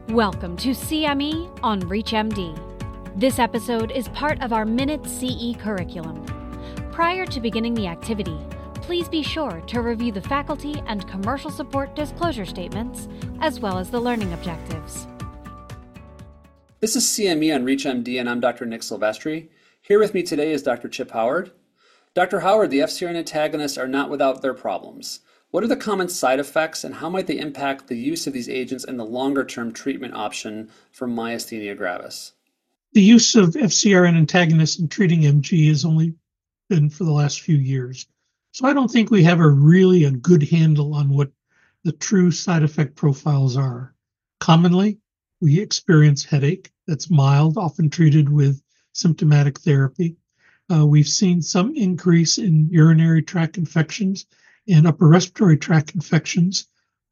Welcome to CME on ReachMD. This episode is part of our Minute CE curriculum. Prior to beginning the activity, please be sure to review the faculty and commercial support disclosure statements, as well as the learning objectives. This is CME on ReachMD, and I'm Dr. Nick Silvestri. Here with me today is Dr. Chip Howard. Dr. Howard, the FcRn antagonists are not without their problems. What are the common side effects, and how might they impact the use of these agents and the longer-term treatment option for myasthenia gravis? The use of FcRn antagonists in treating MG has only been for the last few years. So I don't think we have a good handle on what the true side effect profiles are. Commonly, we experience headache that's mild, often treated with symptomatic therapy. We've seen some increase in urinary tract infections and upper respiratory tract infections,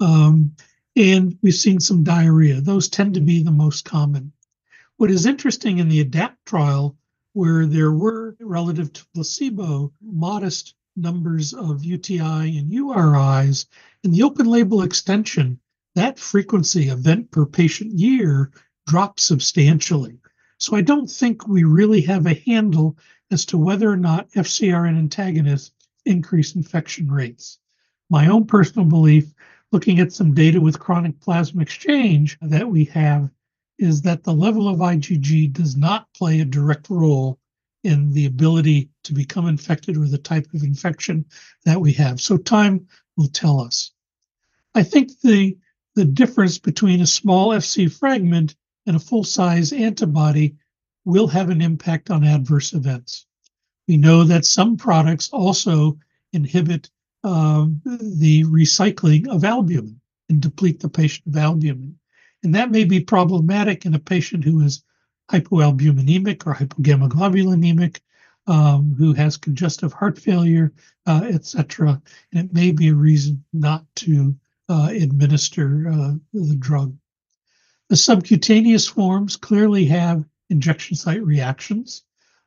and we've seen some diarrhea. Those tend to be the most common. What is interesting in the ADAPT trial, where there were, relative to placebo, modest numbers of UTI and URIs, in the open label extension, that frequency, event per patient year, dropped substantially. So I don't think we really have a handle as to whether or not FcRn antagonists increase infection rates. My own personal belief, looking at some data with chronic plasma exchange that we have, is that the level of IgG does not play a direct role in the ability to become infected with the type of infection that we have. So time will tell us. I think the difference between a small Fc fragment and a full-size antibody will have an impact on adverse events. We know that some products also inhibit the recycling of albumin and deplete the patient of albumin. And that may be problematic in a patient who is hypoalbuminemic or hypogammaglobulinemic, who has congestive heart failure, etc. And it may be a reason not to administer the drug. The subcutaneous forms clearly have injection site reactions.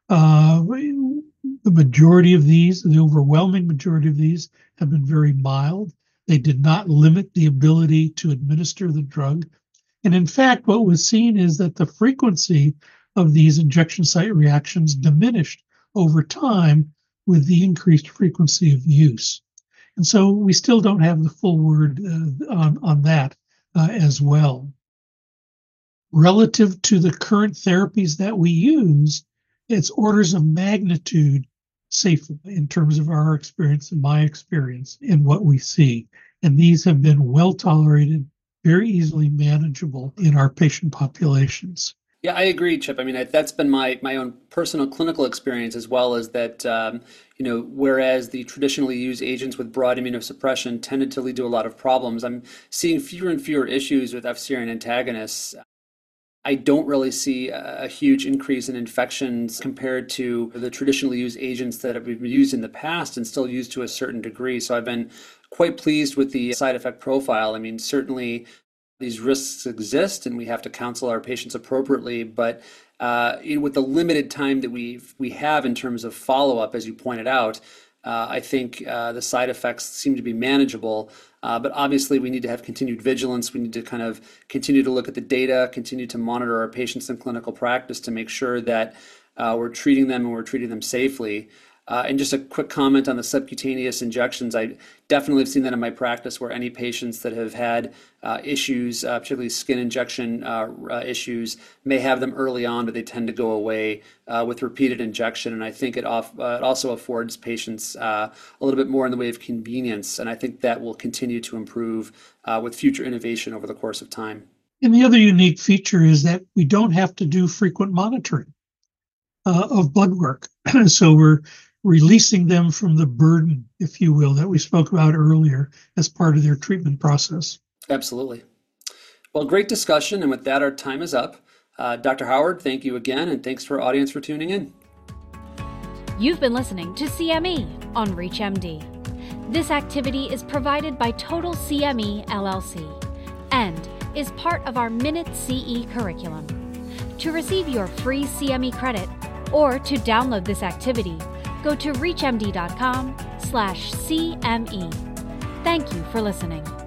The majority of these, the overwhelming majority of these, have been very mild. They did not limit the ability to administer the drug. And in fact, what was seen is that the frequency of these injection site reactions diminished over time with the increased frequency of use. And so we still don't have the full word on that as well. Relative to the current therapies that we use, it's orders of magnitude safer in terms of our experience and my experience in what we see. And these have been well tolerated, very easily manageable in our patient populations. Yeah, I agree, Chip. I mean, that's been my own personal clinical experience, as well as that, whereas the traditionally used agents with broad immunosuppression tended to lead to a lot of problems, I'm seeing fewer and fewer issues with FcRn antagonists. I don't really see a huge increase in infections compared to the traditionally used agents that have been used in the past and still used to a certain degree. So I've been quite pleased with the side effect profile. I mean, certainly these risks exist and we have to counsel our patients appropriately, but with the limited time that we have in terms of follow-up, as you pointed out, I think the side effects seem to be manageable, but obviously we need to have continued vigilance. We need to kind of continue to look at the data, continue to monitor our patients in clinical practice to make sure that we're treating them and we're treating them safely. And just a quick comment on the subcutaneous injections. I definitely have seen that in my practice where any patients that have had issues, particularly skin injection issues, may have them early on, but they tend to go away with repeated injection. And I think it also affords patients a little bit more in the way of convenience. And I think that will continue to improve with future innovation over the course of time. And the other unique feature is that we don't have to do frequent monitoring of blood work. So we're releasing them from the burden, if you will, that we spoke about earlier as part of their treatment process. Absolutely. Well, great discussion. And with that, our time is up. Dr. Howard, thank you again. And thanks for our audience for tuning in. You've been listening to CME on ReachMD. This activity is provided by Total CME LLC and is part of our Minute CE curriculum. To receive your free CME credit or to download this activity, go to reachmd.com/CME. Thank you for listening.